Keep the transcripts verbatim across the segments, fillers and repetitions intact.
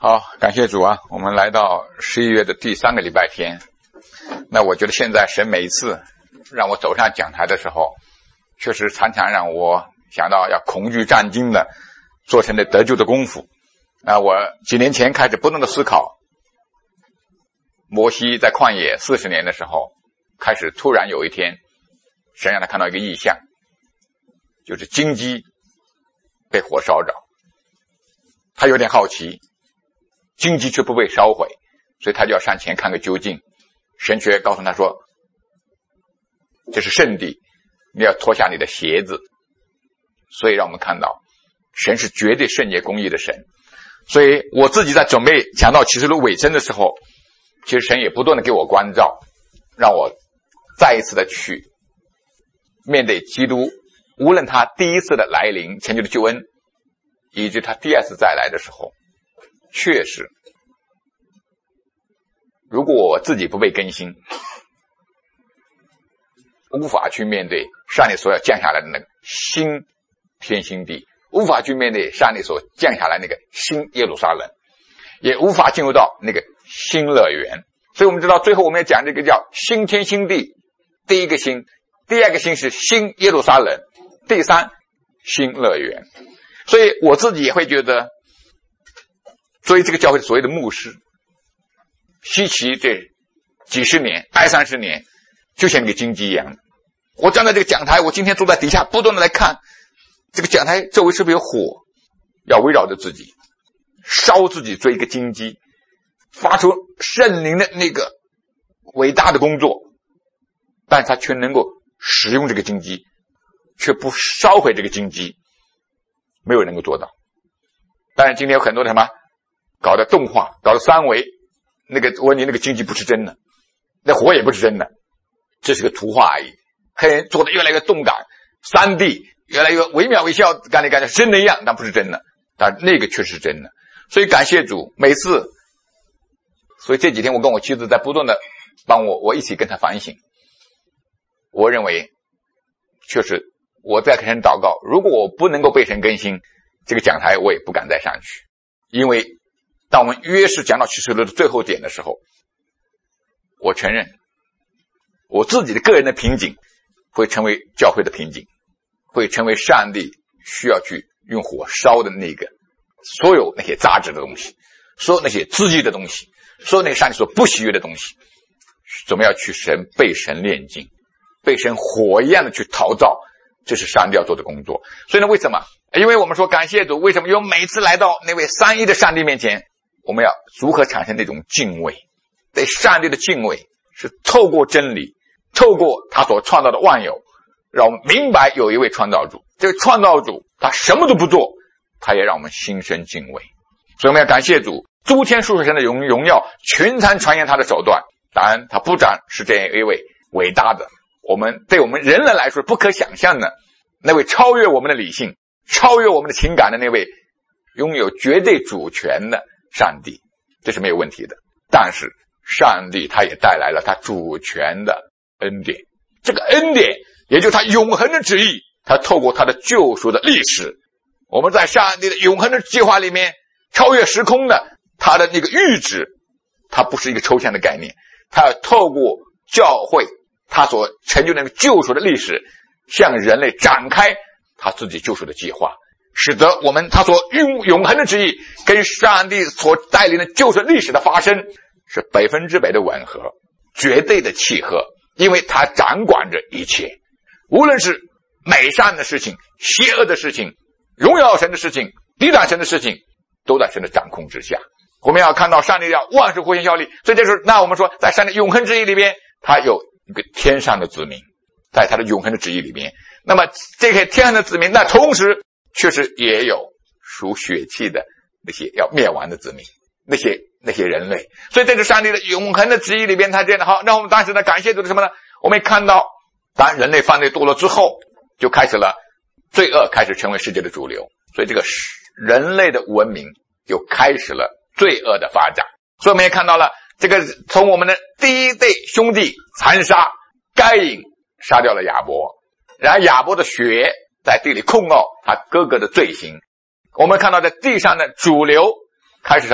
好，感谢主啊，我们来到十一月的第三个礼拜天。那我觉得现在神每一次让我走上讲台的时候，确实常常让我想到要恐惧战惊的做成的得救的功夫。啊，我几年前开始不断的思考，摩西在旷野四十年的时候，开始突然有一天，神让他看到一个异象，就是荆棘被火烧着。他有点好奇，荆棘却不被烧毁，所以他就要上前看个究竟。神却告诉他说，这是圣地，你要脱下你的鞋子。所以让我们看到神是绝对圣洁公义的神。所以我自己在准备讲到启示录尾声的时候，其实神也不断的给我关照，让我再一次的去面对基督，无论他第一次的来临成就的救恩，以及他第二次再来的时候，确实如果我自己不被更新，无法去面对上帝所要降下来的那个新天新地，无法去面对上帝所降下来那个新耶路撒冷，也无法进入到那个新乐园。所以我们知道最后我们要讲这个叫新天新地，第一个新，第二个新是新耶路撒冷，第三新乐园。所以我自己也会觉得，作为这个教会所谓的牧师，希奇这几十年二三十年就像那个荆棘一样。我站在这个讲台，我今天坐在底下不断的来看这个讲台周围是不是有火要围绕着自己，烧自己做一个荆棘，发出圣灵的那个伟大的工作，但是他却能够使用这个荆棘，却不烧毁这个荆棘，没有人能够做到。当然今天有很多的什么搞的动画，搞的三维，那个我问你，那个荆棘不是真的，那火也不是真的，这是个图画而已。黑人做的越来越动感， 三 D 越来越惟妙惟肖，干的干的真的一样，但不是真的，但那个却是真的。所以感谢主，每次，所以这几天我跟我妻子在不断的帮我，我一起跟他反省。我认为确实我在跟神祷告，如果我不能够被神更新，这个讲台我也不敢再上去。因为当我们越是讲到启示录的最后点的时候，我承认我自己的个人的瓶颈会成为教会的瓶颈，会成为上帝需要去用火烧的那个所有那些杂质的东西，所有那些刺激的东西，所有那个上帝所不喜悦的东西，怎么样去神被神炼净，被神火一样的去陶造，这是上帝要做的工作。所以呢，为什么？因为我们说感谢主，为什么？因为每次来到那位三一的上帝面前，我们要如何产生那种敬畏？对上帝的敬畏是透过真理，透过他所创造的万有，让我们明白有一位创造主，这个创造主他什么都不做，他也让我们心生敬畏。所以我们要感谢主，诸天数水神的荣荣耀全参传言他的手段。当然他不但是这样一位伟大的，我们对我们人类来说不可想象的那位超越我们的理性，超越我们的情感的那位拥有绝对主权的上帝，这是没有问题的。但是上帝他也带来了他主权的恩典，这个恩典也就是他永恒的旨意，他透过他的救赎的历史，我们在上帝的永恒的计划里面，超越时空的他的那个预旨，它不是一个抽象的概念，他要透过教会他所成就的那个救赎的历史，向人类展开他自己救赎的计划，使得我们他所永永恒的旨意跟上帝所带领的救赎历史的发生是百分之百的吻合，绝对的契合。因为他掌管着一切，无论是美善的事情，邪恶的事情，荣耀神的事情，抵挡神的事情，都在神的掌控之下。我们要看到上帝要万事互相效力，所以这是那我们说在上帝永恒旨意里边，他有一个天上的子民，在他的永恒的旨意里面，那么这些天上的子民，那同时确实也有属血气的那些要灭亡的子民，那些那些人类。所以这是上帝的永恒的旨意里边，他这样的好。那我们当时呢，感谢主的什么呢？我们看到当人类犯罪堕落之后，就开始了罪恶开始成为世界的主流，所以这个人类的文明就开始了罪恶的发展。所以我们也看到了这个从我们的第一对兄弟残杀，该隐杀掉了亚伯，然后亚伯的血在地里控告他哥哥的罪行。我们看到在地上的主流开始什么呢？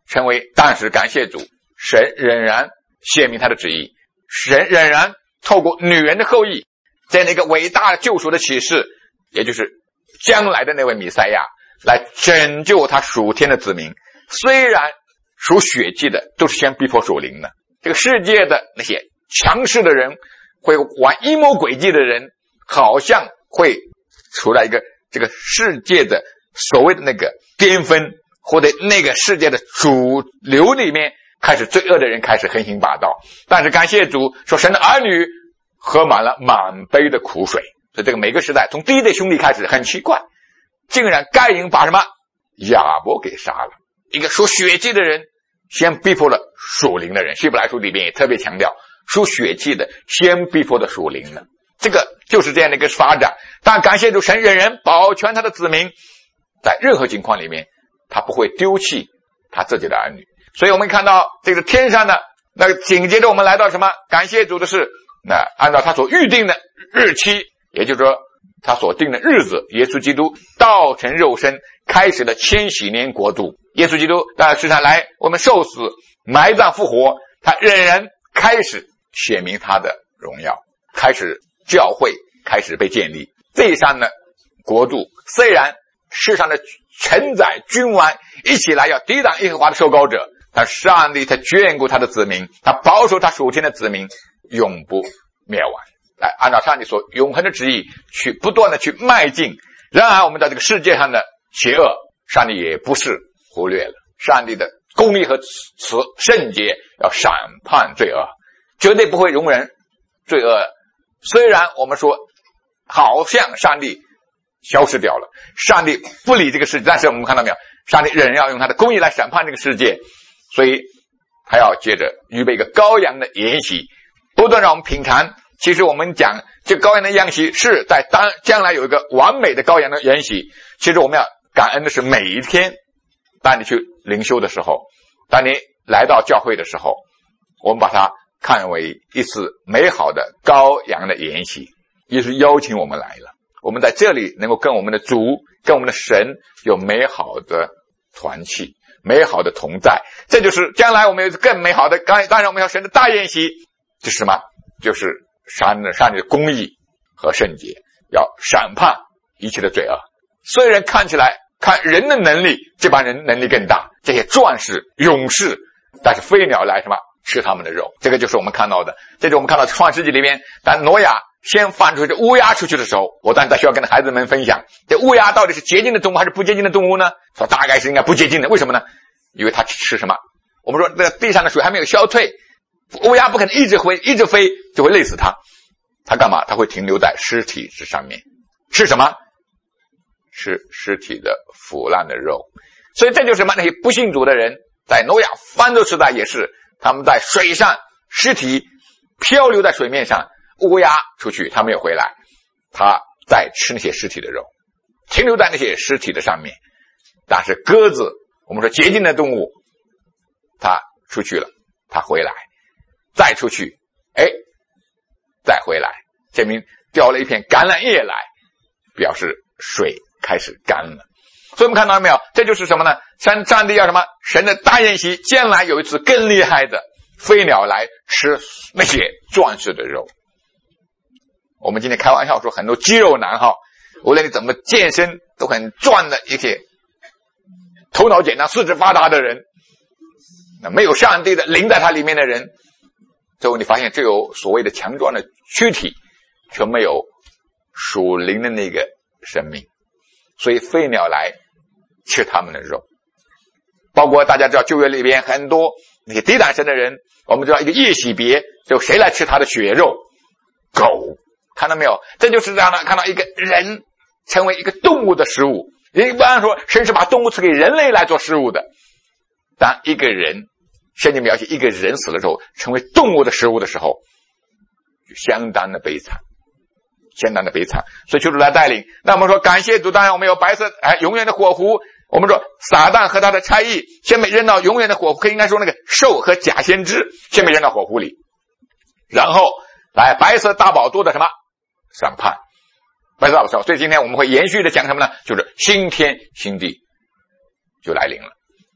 成为，但是感谢主，神仍然显明他的旨意，神仍然透过女人的后裔，在那个伟大的救赎的启示，也就是将来的那位弥赛亚，来拯救他属天的子民。虽然属血气的都是先逼迫属灵的，这个世界的那些强势的人，会玩阴谋诡计的人，好像会出来一个这个世界的所谓的那个巅峰，或者那个世界的主流里面开始罪恶的人开始横行霸道。但是感谢主说，神的儿女喝满了满杯的苦水。所以这个每个时代从第一对兄弟开始，很奇怪，竟然该隐把什么亚伯给杀了，一个属血气的人先逼迫了属灵的人。希伯来书里面也特别强调，属血气的先逼迫的属灵的，这个就是这样的一个发展。但感谢主，神仍然保全他的子民，在任何情况里面他不会丢弃他自己的儿女。所以我们看到这个天上的那个，紧接着我们来到什么？感谢主的是，那按照他所预定的日期，也就是说他所定的日子，耶稣基督道成肉身，开始了千禧年国度。耶稣基督到世上来，我们受死埋葬复活，他仍然开始显明他的荣耀，开始教会开始被建立。地上的国度虽然世上的臣宰君王一起来要抵挡耶和华的受膏者，但上帝他眷顾他的子民，他保守他属天的子民永不灭亡，来按照上帝所永恒的旨意去不断的去迈进。然而我们在这个世界上的邪恶，上帝也不是忽略了，上帝的公义和慈圣洁要审判罪恶，绝对不会容忍罪恶。虽然我们说好像上帝消失掉了，上帝不理这个世界，但是我们看到没有，上帝仍然要用他的公义来审判这个世界。所以他要接着预备一个羔羊的筵席，不断让我们品尝。其实我们讲这羔羊的宴席是在当将来有一个完美的羔羊的筵席。其实我们要感恩的是，每一天当你去灵修的时候，当你来到教会的时候，我们把它看为一次美好的羔羊的筵席，也是邀请我们来了。我们在这里能够跟我们的主，跟我们的神有美好的团契，美好的同在。这就是将来我们有更美好的，当然我们要神的大宴席，这是什么？就是上帝上帝的公义和圣洁，要审判一切的罪恶。虽然看起来看人的能力，这帮人能力更大，这些壮士勇士，但是飞鸟来什么吃他们的肉。这个就是我们看到的，这就是我们看到创世纪里面，当挪亚先放出这乌鸦出去的时候，我当时在学校跟孩子们分享，这乌鸦到底是洁净的动物还是不洁净的动物呢？说大概是应该不洁净的。为什么呢？因为它吃什么？我们说这个地上的水还没有消退，乌鸦不可能一直飞一直飞，就会累死它。它干嘛？它会停留在尸体之上面，吃什么？吃尸体的腐烂的肉。所以这就是什么？那些不信主的人在挪亚方舟时代也是，他们在水上，尸体漂流在水面上，乌鸦出去他没有回来，他在吃那些尸体的肉，停留在那些尸体的上面。但是鸽子，我们说洁净的动物，它出去了，它回来，再出去，哎，再回来，证明掉了一片橄榄叶来，表示水开始干了。所以我们看到没有，这就是什么呢？上上帝要什么？神的大宴席，将来有一次更厉害的飞鸟来吃那些壮士的肉。我们今天开玩笑说很多肌肉男哈，无论你怎么健身都很壮的一些头脑简单四肢发达的人，那没有上帝的灵在他里面的人，最后你发现只有所谓的强壮的躯体，却没有属灵的那个生命。所以飞鸟来吃他们的肉，包括大家知道旧约里边很多那些抵挡神的人，我们知道一个夜洗别，就谁来吃他的血肉？狗。看到没有？这就是这样的，看到一个人成为一个动物的食物。一般说神是把动物赐给人类来做食物的，当一个人圣经描写一个人死了之后成为动物的食物的时候，就相当的悲惨，相当的悲惨。所以求主来带领。那我们说感谢主，当然我们有白色哎永远的火湖。我们说撒旦和他的差役先被扔到永远的火湖，可以应该说那个兽和假先知先被扔到火湖里，然后来白色大宝座的什么审判，白色大宝座。所以今天我们会延续的讲什么呢？就是新天新地就来临了。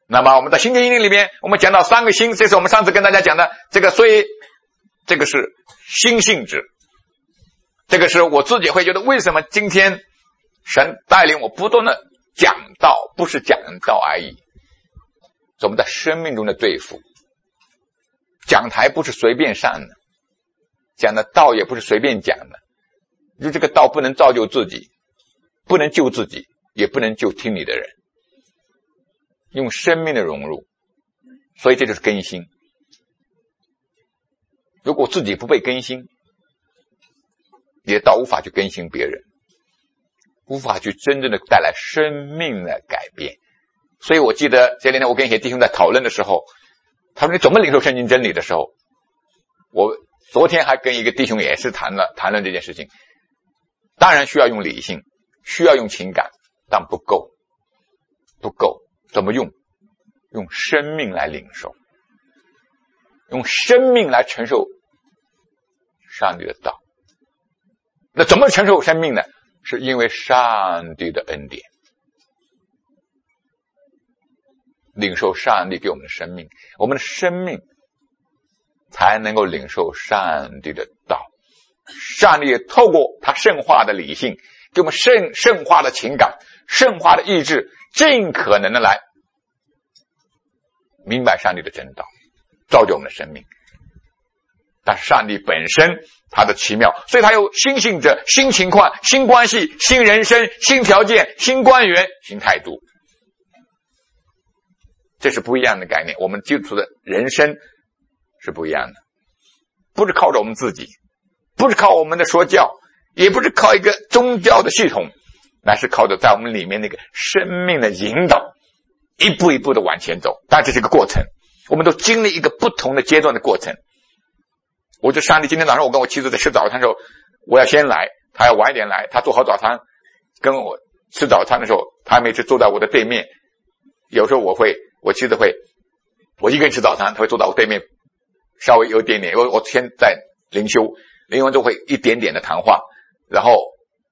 那么我们在新天新里面，我们讲到三个心，这是我们上次跟大家讲的这个，所以这个是心性质。这个是我自己会觉得，为什么今天神带领我不断的讲道，不是讲道而已，我们在生命中的对付。讲台不是随便上的，讲的道也不是随便讲的，就这个道不能造就自己，不能救自己，也不能救听你的人，用生命的融入，所以这就是更新。如果自己不被更新，你的道无法去更新别人，无法去真正的带来生命的改变。所以我记得这两天我跟一些弟兄在讨论的时候，他说你怎么领受圣经真理的时候，我昨天还跟一个弟兄也是谈了谈论这件事情。当然需要用理性，需要用情感，但不够，不够。怎么用？用生命来领受，用生命来承受上帝的道。那怎么承受生命呢？是因为上帝的恩典，领受上帝给我们的生命，我们的生命才能够领受上帝的道。上帝也透过他圣化的理性，给我们圣圣化的情感，圣化的意志，尽可能的来明白上帝的真道，造就我们的生命。但是上帝本身他的奇妙，所以他有新性质、新情况、新关系、新人生、新条件、新官员、新态度，这是不一样的概念。我们基础的人生是不一样的，不是靠着我们自己，不是靠我们的说教，也不是靠一个宗教的系统，乃是靠着在我们里面那个生命的引导，一步一步的往前走。但这是一个过程，我们都经历一个不同的阶段的过程。我就上帝今天早上我跟我妻子在吃早餐的时候，我要先来，他要晚一点来，他做好早餐跟我吃早餐的时候，他每次坐在我的对面，有时候我会我妻子会我一个人吃早餐，他会坐在我对面，稍微有一点点，我我先在灵修，灵修完之后会一点点的谈话，然后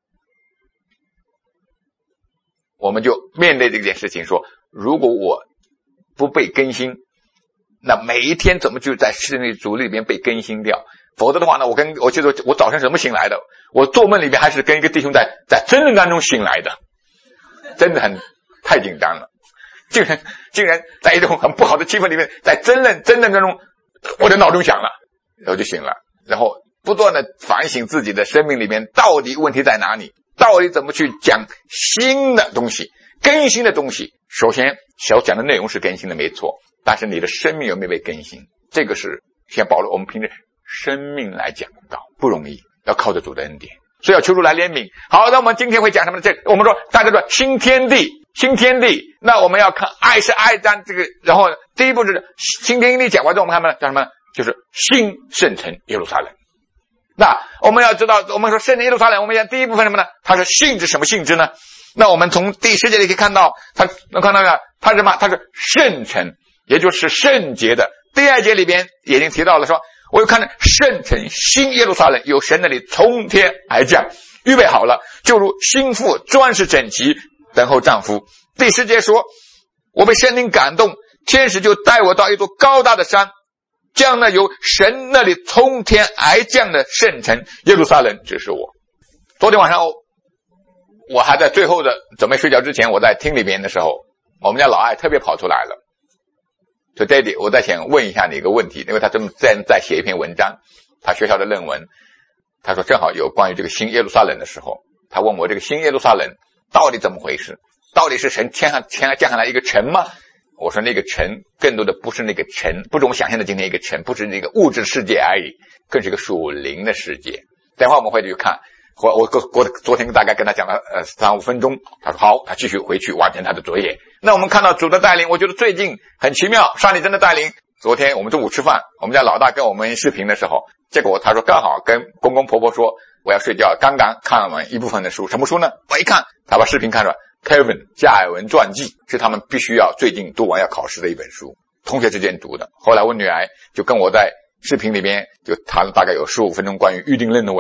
我们就面对这件事情说，如果我不被更新，那每一天怎么就在室内主里面被更新掉？否则的话呢，我跟我记得我早上怎么醒来的？我做梦里面还是跟一个弟兄在在真正当中醒来的，真的很太紧张了，竟然竟然在一种很不好的气氛里面，在真正真正当中，我的闹钟响了，然后就醒了，然后不断的反省自己的生命里面到底问题在哪里，到底怎么去讲新的东西，更新的东西。首先小讲的内容是更新的没错，但是你的生命有没有被更新，这个是像保罗我们凭着生命来讲到不容易，要靠着主的恩典，所以要求主来怜悯。好，那我们今天会讲什么呢？这我们说大家说新天地，新天地，那我们要看爱是爱，但这个然后第一步是新天地讲完之后我们看什么？讲什么？就是新圣城耶路撒冷。那我们要知道，我们说圣城耶路撒冷，我们讲第一部分什么呢？它是性质，什么性质呢？那我们从第十节里可以看到，它能看到的，它是什么？它是圣城，也就是圣洁的。第二节里边已经提到了说，我又看到圣城新耶路撒冷由神那里从天而降，预备好了，就如新妇装饰整齐，等候丈夫。第十节说，我被圣灵感动，天使就带我到一座高大的山，将那由神那里从天而降的圣城耶路撒冷指示我。昨天晚上我还在最后的准备睡觉之前，我在厅里面的时候，我们家老爱特别跑出来了，说 Daddy 我在想问一下你一个问题，因为他正在在写一篇文章，他学校的论文，他说正好有关于这个新耶路撒冷的时候，他问我这个新耶路撒冷到底怎么回事，到底是神天上天上降下来一个城吗？我说那个城更多的不是那个城，不是我们想象的今天一个城，不是那个物质世界而已，更是一个属灵的世界。待会儿我们会去看，我我我昨天大概跟他讲了呃三五分钟，他说好，他继续回去完成他的作业。那我们看到主的带领，我觉得最近很奇妙，上帝真的带领。昨天我们中午吃饭，我们家老大跟我们视频的时候，结果他说刚好跟公公婆婆说我要睡觉，刚刚看完一部分的书，什么书呢？我一看，他把视频看出来 Kevin 加尔文传记是他们必须要最近读完要考试的一本书，同学之间读的。后来我女儿就跟我在视频里面就谈了大概有十五分钟关于预定论的问题。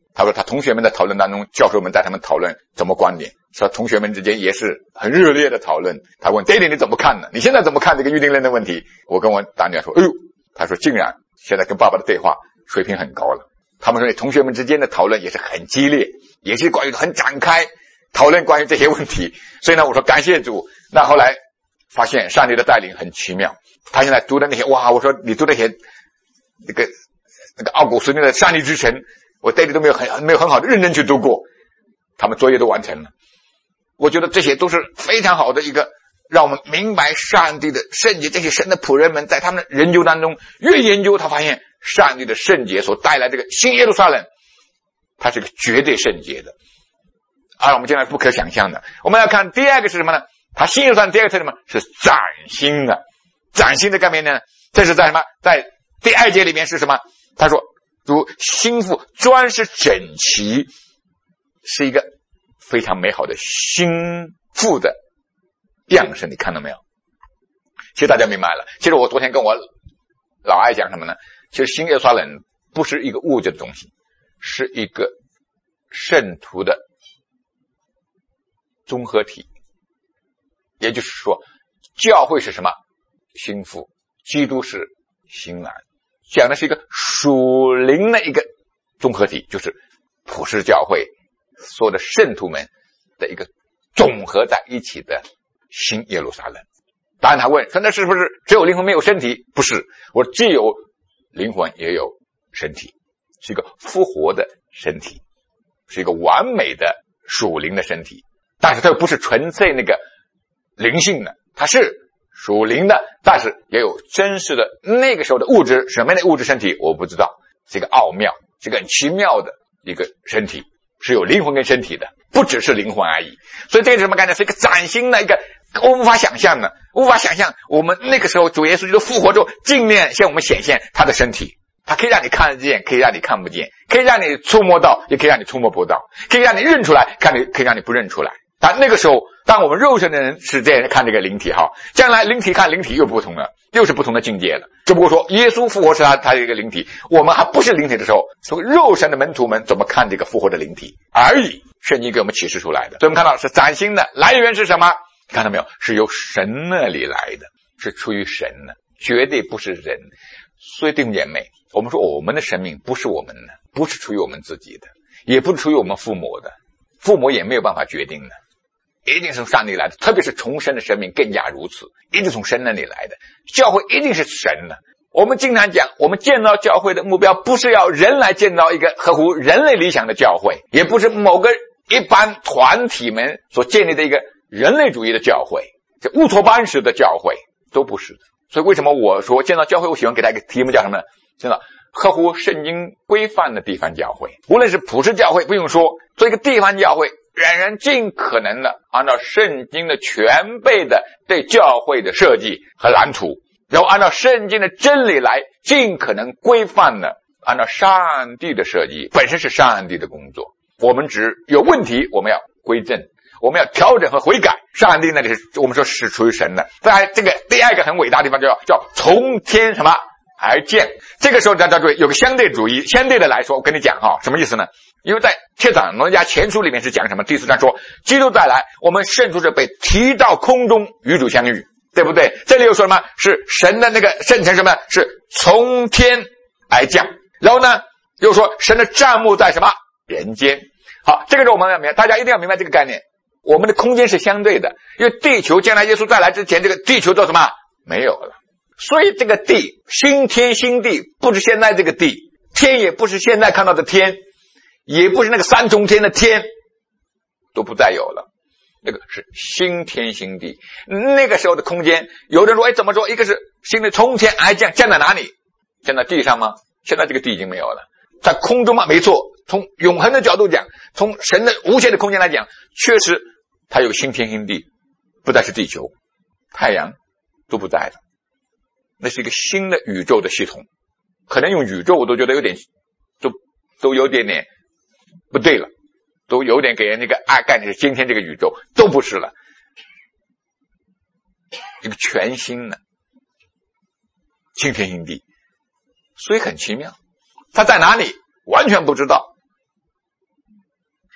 他说他同学们的讨论当中，教授们在他们讨论怎么观点，说同学们之间也是很热烈的讨论。他问 Daddy 你怎么看呢？你现在怎么看这个预定论的问题？我跟我大女儿说，哎呦，他说竟然现在跟爸爸的对话水平很高了。他们说同学们之间的讨论也是很激烈，也是关于很展开讨论关于这些问题。所以呢，我说感谢主。那后来发现上帝的带领很奇妙，他现在读的那些，哇，我说你读那些那个那个奥古斯丁的上帝之城，我对你都没有很没有很好的认真去读过，他们作业都完成了。我觉得这些都是非常好的一个让我们明白上帝的圣洁，这些神的仆人们在他们的研究当中，越研究他发现上帝的圣洁所带来这个新耶路撒冷，它是个绝对圣洁的，而我们将来不可想象的。我们要看第二个是什么呢？它新耶路撒冷第二个特点什么？是崭新的。崭新的概念呢，这是在什么？在第二节里面是什么？他说如新妇专是整齐，是一个非常美好的新妇的样式，你看到没有？其实大家明白了。其实我昨天跟我老爱讲什么呢？其实新耶路撒冷不是一个物质的东西，是一个圣徒的综合体。也就是说，教会是什么？新妇，基督是新郎，讲的是一个属灵的一个综合体，就是普世教会所有的圣徒们的一个总合在一起的新耶路撒冷。当然他问说，那是不是只有灵魂没有身体？不是，我既有灵魂也有身体，是一个复活的身体，是一个完美的属灵的身体。但是它又不是纯粹那个灵性的，它是属灵的，但是也有真实的那个时候的物质，什么样的物质身体我不知道，是一个奥妙，是一个很奇妙的一个身体，是有灵魂跟身体的，不只是灵魂而已。所以这个是什么概念？是一个崭新的一个，我无法想象的，无法想象我们那个时候主耶稣基督复活之后，尽量向我们显现他的身体，他可以让你看得见，可以让你看不见，可以让你触摸到，也可以让你触摸不到，可以让你认出来，看你可以让你不认出来。但那个时候，当我们肉身的人是这样看这个灵体哈，将来灵体看灵体又不同了，又是不同的境界了。只不过说耶稣复活是他他的一个灵体，我们还不是灵体的时候，从肉身的门徒们怎么看这个复活的灵体而已，圣经给我们启示出来的。所以我们看到是崭新的，来源是什么？看到没有？是由神那里来的，是出于神的，绝对不是人。所以弟兄姐妹，我们说我们的生命不是我们的，不是出于我们自己的，也不是出于我们父母的，父母也没有办法决定的，一定是从上帝来的，特别是重生的生命更加如此，一定从神那里来的。教会一定是神的。我们经常讲，我们建造教会的目标不是要人来建造一个合乎人类理想的教会，也不是某个一般团体们所建立的一个人类主义的教会，这乌托邦式的教会都不是的。所以为什么我说建造教会，我喜欢给他一个题目叫什么呢？建造合乎圣经规范的地方教会。无论是普世教会不用说，做一个地方教会，仍然尽可能的按照圣经的全备的对教会的设计和蓝图，然后按照圣经的真理来尽可能规范的按照上帝的设计，本身是上帝的工作。我们只有问题我们要归正，我们要调整和悔改，上帝那里是我们说是出于神的。在这个第二个很伟大的地方叫叫从天什么而降。这个时候大家注意有个相对主义，相对的来说我跟你讲哈，什么意思呢？因为在帖撒罗尼迦前书里面是讲什么？第四章说基督再来，我们圣徒者被提到空中与主相遇，对不对？这里又说什么？是神的那个圣城什么？是从天而降。然后呢又说神的帐幕在什么？人间。好，这个是我们要明白，大家一定要明白这个概念。我们的空间是相对的，因为地球将来耶稣再来之前，这个地球做什么？没有了。所以这个地，新天新地，不是现在这个地，天也不是现在看到的天，也不是那个三重天的天，都不再有了。那个是新天新地。那个时候的空间，有人说，哎，怎么说？一个是新的从天而降，降在哪里？降在地上吗？现在这个地已经没有了，在空中吗？没错。从永恒的角度讲，从神的无限的空间来讲，确实它有新天新地，不再是地球，太阳都不在了，那是一个新的宇宙的系统。可能用宇宙我都觉得有点都都有点点不对了，都有点给人那个爱概念是今天这个宇宙都不是了，一个全新的新天新地。所以很奇妙，它在哪里完全不知道，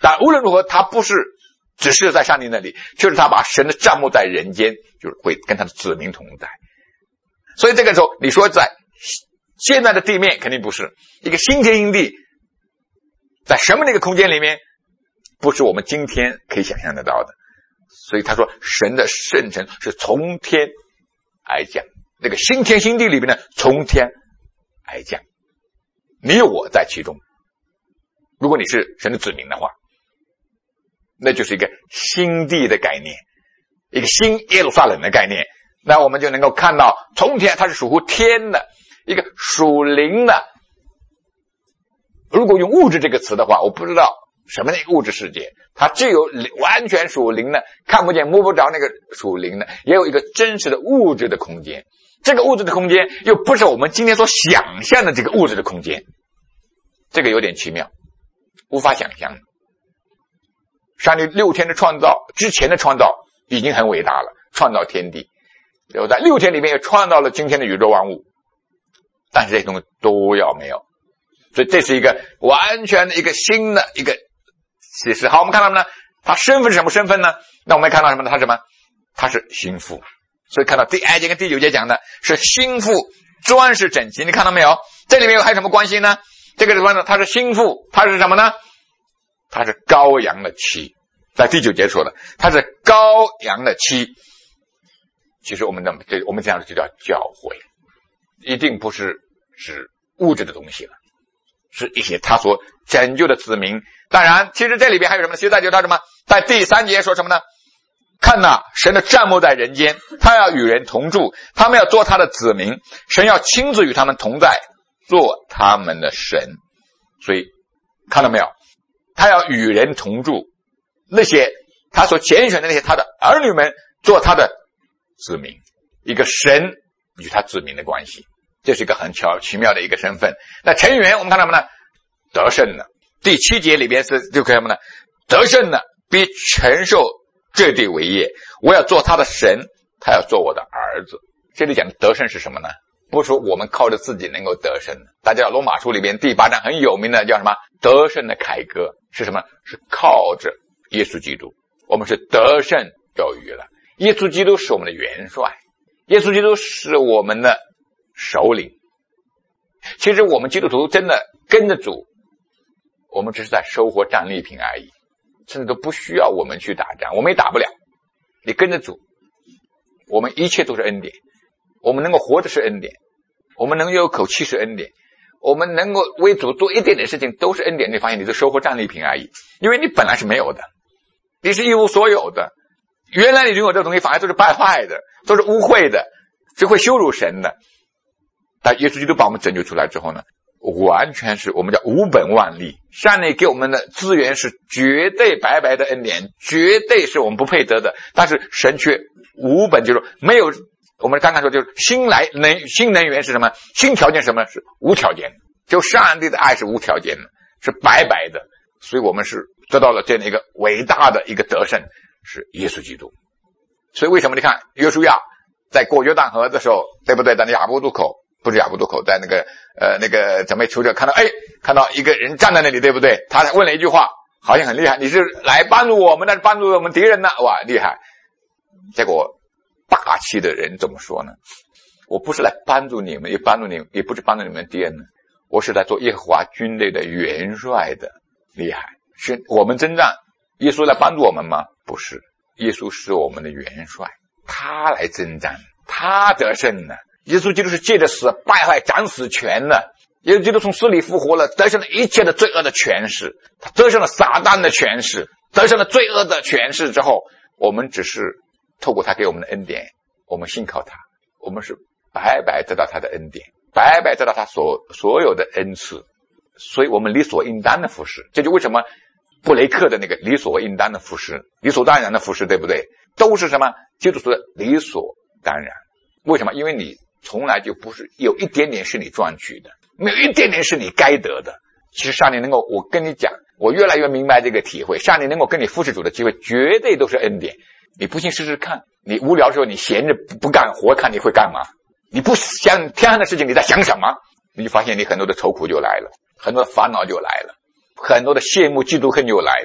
但无论如何，他不是只是在上帝那里，就是他把神的帐幕在人间，就是会跟他的子民同在。所以这个时候你说在现在的地面肯定不是一个新天新地，在什么那个空间里面，不是我们今天可以想象得到的。所以他说神的圣城是从天而降，那个新天新地里面呢，从天而降，你有我在其中。如果你是神的子民的话，那就是一个新地的概念，一个新耶路撒冷的概念。那我们就能够看到从天它是属乎天的，一个属灵的。如果用物质这个词的话，我不知道什么那个物质世界，它既有完全属灵的看不见摸不着那个属灵的，也有一个真实的物质的空间。这个物质的空间又不是我们今天所想象的这个物质的空间，这个有点奇妙，无法想象。上帝六天的创造之前的创造已经很伟大了，创造天地，然后在六天里面也创造了今天的宇宙万物，但是这些东西都要没有。所以这是一个完全的一个新的一个启示。好，我们看到什么呢？他身份是什么身份呢？那我们看到什么呢？他什么？他是心腹。所以看到第二节跟第九节讲的是心腹专事整齐，你看到没有？这里面还有什么关系呢？这个地方呢，他是心腹，他是什么呢？他是羔羊的妻，在第九节说的，他是羔羊的妻。其实我们的这我们这样的就叫教会，一定不是指物质的东西了，是一些他所拯救的子民。当然其实这里边还有什么？其实在就他什么，在第三节说什么呢？看哪，神的帐幕在人间，他要与人同住，他们要做他的子民，神要亲自与他们同在，做他们的神。所以看到没有，他要与人同住，那些他所拣选的那些他的儿女们做他的子民，一个神与他子民的关系，这是一个很巧奇妙的一个身份。那成员我们看到什么呢？得胜的。第七节里边是就看什么呢？得胜的必承受这地为业，我要做他的神，他要做我的儿子。这里讲的得胜是什么呢？不是说我们靠着自己能够得胜的。大家知道罗马书里边第八章很有名的叫什么？得胜的凯歌是什么？是靠着耶稣基督，我们是得胜有余了。耶稣基督是我们的元帅，耶稣基督是我们的首领。其实我们基督徒真的跟着主，我们只是在收获战利品而已，甚至都不需要我们去打仗，我们也打不了。你跟着主，我们一切都是恩典，我们能够活着是恩典，我们能有口气是恩典，我们能够为主做一点点事情都是恩典。你发现你是收获战利品而已，因为你本来是没有的，你是一无所有的。原来你拥有这个东西反而都是败坏的，都是污秽的，是会羞辱神的。但耶稣基督把我们拯救出来之后呢，完全是我们叫无本万利，上帝给我们的资源是绝对白白的恩典，绝对是我们不配得的，但是神却无本，就是没有。我们刚才说就是新来能新能源是什么？新条件是什么？是无条件的，就上帝的爱是无条件的，是白白的。所以我们是得到了这样的一个伟大的一个得胜，是耶稣基督。所以为什么你看约书亚在过约旦河的时候，对不对？在雅布渡口，不是雅布渡口，在那个呃那个准备求者看到哎看到一个人站在那里，对不对？他问了一句话，好像很厉害，你是来帮助我们的，帮助我们敌人呢？哇，厉害！结果大气的人怎么说呢？我不是来帮助你们，也帮助你们，也不是帮助你们敌人呢，我是来做耶和华军队的元帅的。厉害！是我们征战，耶稣来帮助我们吗？不是，耶稣是我们的元帅，他来征战，他得胜了。耶稣基督是借着死败坏掌死权的，耶稣基督从死里复活了，得胜了一切的罪恶的权势，他得胜了撒旦的权势，得胜了罪恶的权势之后，我们只是透过他给我们的恩典，我们信靠他，我们是白白得到他的恩典，白白得到他所所有的恩赐，所以我们理所应当的服侍。这就为什么布雷克的那个理所应当的服侍，理所当然的服侍，对不对？都是什么？基督徒的理所当然。为什么？因为你从来就不是有一点点是你赚取的，没有一点点是你该得的。其实上帝能够，我跟你讲，我越来越明白这个体会，上帝能够跟你服侍主的机会绝对都是恩典。你不信试试看，你无聊的时候你闲着不干活，看你会干嘛？你不想天上的事情，你在想什么？你就发现你很多的愁苦就来了，很多的烦恼就来了，很多的羡慕嫉妒恨就来了。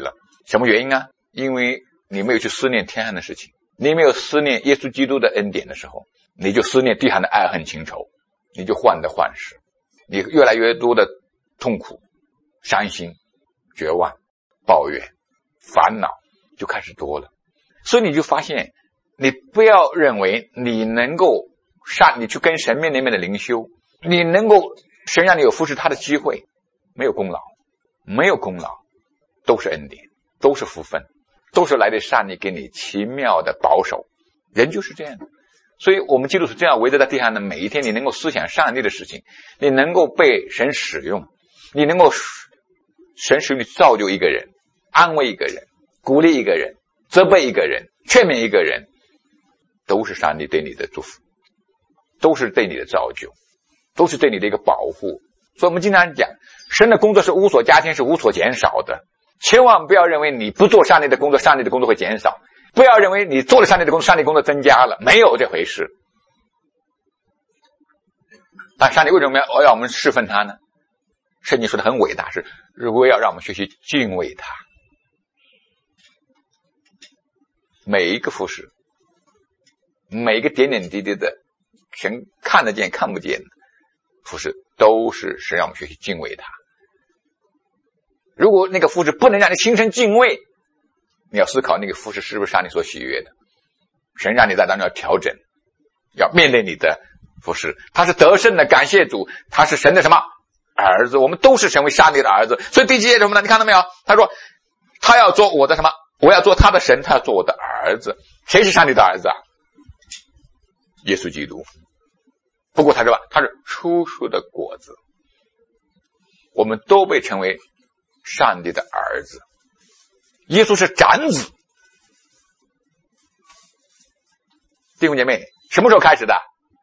什么原因啊？因为你没有去思念天上的事情，你没有思念耶稣基督的恩典的时候，你就思念地上的爱恨情仇，你就患得患失，你越来越多的痛苦、伤心、绝望、抱怨、烦恼就开始多了。所以你就发现，你不要认为你能够上，你去跟神面对面的灵修，你能够神让你有服侍他的机会，没有功劳，没有功劳，都是恩典，都是福分，都是来自上帝给你奇妙的保守。人就是这样的。所以我们基督徒这样围着在地上的每一天，你能够思想上帝的事情，你能够被神使用，你能够神使用你造就一个人，安慰一个人，鼓励一个人，责备一个人，劝勉一个人，都是上帝对你的祝福，都是对你的造就，都是对你的一个保护。所以我们经常讲，神的工作是无所加添，是无所减少的。千万不要认为你不做上帝的工作，上帝的工作会减少，不要认为你做了上帝的工作，上帝工作增加了，没有这回事。但上帝为什么要让我们侍奉他呢？圣经说的很伟大，是如果要让我们学习敬畏他。每一个服事，每一个点点滴滴的神看得见看不见的服事，都是神让我们学习敬畏他。如果那个服事不能让你心生敬畏，你要思考那个服事是不是上帝所喜悦的。神让你在当中要调整，要面对你的服事，他是得胜的，感谢主，他是神的什么儿子，我们都是成为上帝的儿子。所以第几节什么呢？你看到没有？他说他要做我的什么？我要做他的神，他要做我的儿子。谁是上帝的儿子啊？耶稣基督。不过他说他是初熟的果子，我们都被称为上帝的儿子。耶稣是长子。弟兄姐妹，什么时候开始的？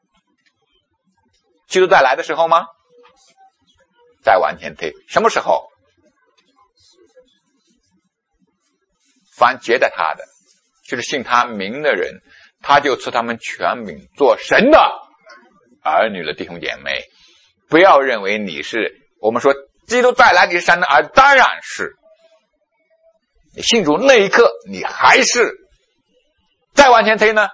基督再来的时候吗？再往前推，什么时候？凡接待他的，就是信他名的人，他就赐他们权柄做神的儿女了。弟兄姐妹，不要认为你是，我们说基督再来你是神的儿子，当然是。你信主那一刻你还是。再往前推呢，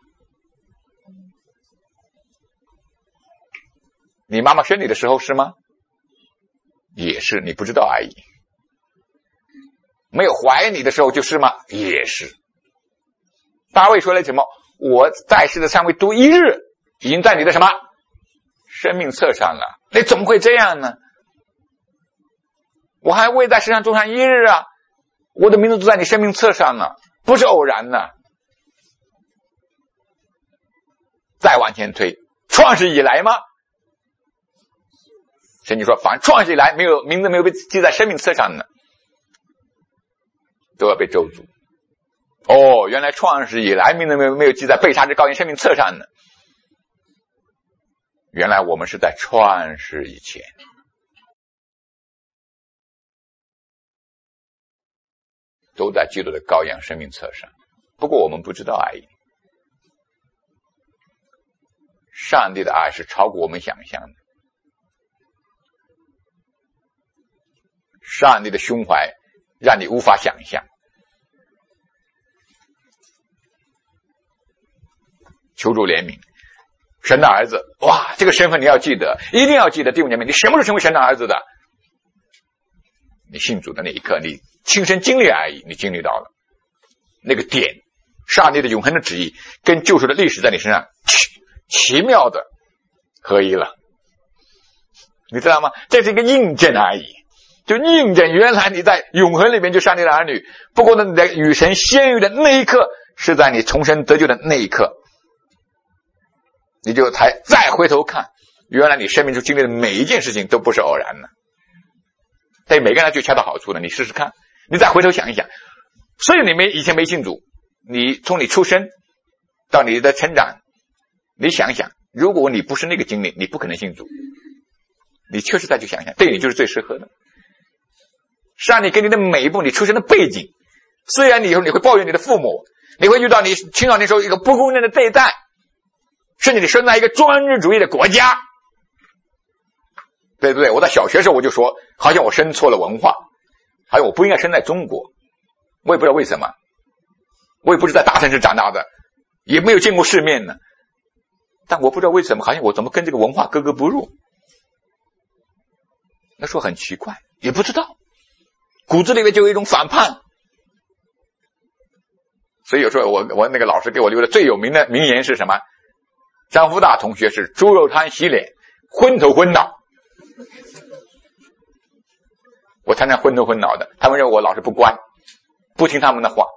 你妈妈生你的时候是吗？也是，你不知道而已。没有怀你的时候就是吗？也是。大卫说了什么？我在世的尚未度一日，已经在你的什么生命册上了。你怎么会这样呢？我还未在世上住上一日啊，我的名字都在你生命册上呢，不是偶然的。再往前推，创世以来吗？圣经说凡创世以来没有名字没有被记在生命册上呢，都要被咒诅。哦，原来创世以来名字没有没有记在被杀之羔羊生命册上呢。原来我们是在创世以前都在基督的羔羊生命册上，不过我们不知道而已。上帝的爱是超过我们想象的，上帝的胸怀让你无法想象。求主怜悯，神的儿子，哇，这个身份你要记得，一定要记得。弟兄姐妹，你什么时候成为神的儿子的？你信主的那一刻，你亲身经历而已，你经历到了那个点，上帝的永恒的旨意跟救赎的历史在你身上奇妙的合一了，你知道吗？这是一个印证而已，就印证原来你在永恒里面就上帝的儿女。不过呢，你在与神相遇的那一刻，是在你重生得救的那一刻，你就才再回头看，原来你生命中经历的每一件事情都不是偶然的，对每个人就恰到好处的。你试试看，你再回头想一想，所以你没以前没信主，你从你出生到你的成长，你想想，如果你不是那个经历，你不可能信主。你确实再去想想，对你就是最适合的。上帝给你的每一步，你出生的背景，虽然你以后你会抱怨你的父母，你会遇到你青少年时候一个不公正的对待，甚至你生在一个专制主义的国家，对不对？我在小学时候我就说，好像我生错了文化，好像我不应该生在中国。 我也不知道为什么，我也不是在大城市长大的，也没有见过世面呢，但我不知道为什么，好像我怎么跟这个文化格格不入。那说很奇怪，也不知道，骨子里面就有一种反叛。所以有时候我我那个老师给我留的最有名的名言是什么？张福大同学是猪肉汤洗脸，昏头昏脑。我常常昏头昏脑的，他们认为我老是不乖，不听他们的话，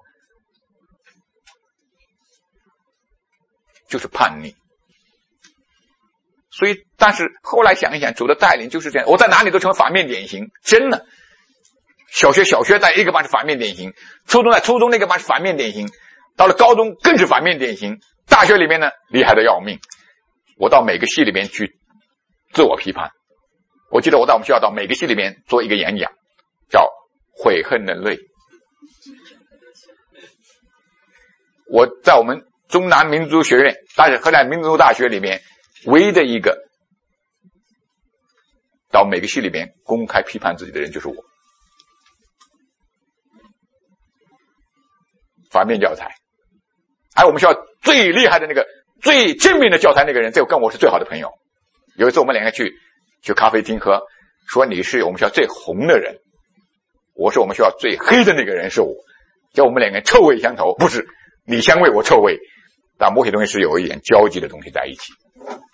就是叛逆。所以但是后来想一想，主的带领就是这样，我在哪里都成为反面典型，真的。小学小学在一个班是反面典型，初中在初中那个班是反面典型，到了高中更是反面典型，大学里面呢厉害的要命。我到每个系里面去自我批判，我记得我在我们学校到每个系里面做一个演讲，叫悔恨的泪。我在我们中南民族学院，大学河南民族大学里面唯一的一个到每个系里面公开批判自己的人就是我。反面教材，而我们学校最厉害的那个最正面的教材那个人，这个跟我是最好的朋友。有一次我们两个去去咖啡厅喝，说你是我们学校最红的人，我是我们学校最黑的那个人是我，叫我们两个人臭味相投，不是你香味我臭味，但某些东西是有一点交集的东西在一起。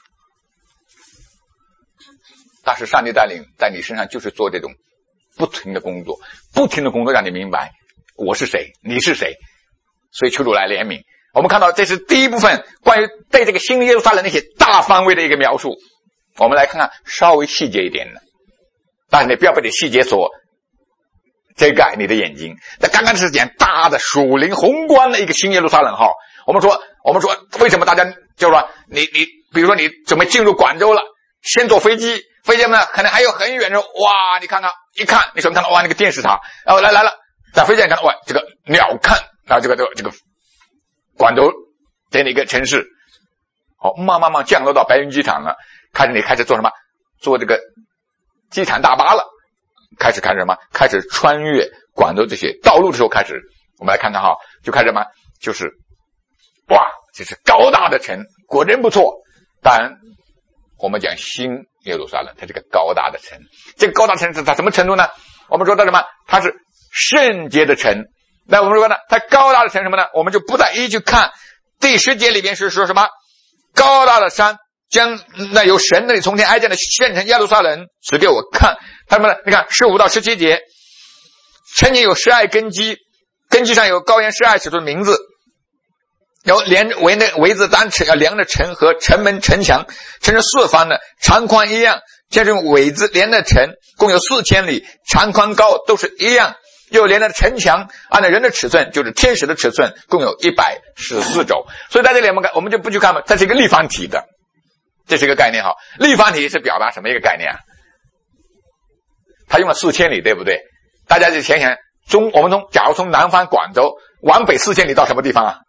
但是上帝带领在你身上就是做这种不停的工作，不停的工作让你明白我是谁，你是谁。所以求主来怜悯。我们看到这是第一部分关于对这个新耶路撒冷那些大范围的一个描述。我们来看看稍微细节一点的，但是你不要被这细节所遮盖你的眼睛。那刚刚是讲大的属灵宏观的一个新耶路撒冷哈。我们说我们说为什么大家就是说你你比如说你准备进入广州了，先坐飞机，飞机呢可能还有很远的，哇你看看一看你说看到哇那个电视塔，然后来来了在飞机上看到哇这个鸟瞰，然后这个这个这个广州这样的一个城市，好慢慢慢降落到白云机场了，开始你开始做什么？做这个机场大巴了，开始开始什么？开始穿越广州这些道路的时候开始，我们来看看哈，就开始什么？就是哇，这是高大的城，果真不错。当然，我们讲新耶路撒冷，它这个高大的城，这个高大城是它什么程度呢？我们说它什么？它是圣洁的城。那我们说呢，它高大的城什么呢？我们就不再一一去看。第十节里边是说什么？高大的山将那由神那里从天而降的圣城耶路撒冷指给我看。他们呢？你看十五到十七节，城里有十二根基，根基上有高原十二尺寸的名字，有连围那围子单尺要量的城和城门城墙，城是四方的，长宽一样，这种围子连的城共有四千里，长宽高都是一样。又连着城墙，按照人的尺寸，就是天使的尺寸，共有一百十四肘。所以在这里我们看，我们就不去看了，它是一个立方体的，这是一个概念哈。立方体是表达什么一个概念啊？它用了四千里，对不对？大家就想想，中我们从假如从南方广州往北四千里到什么地方啊？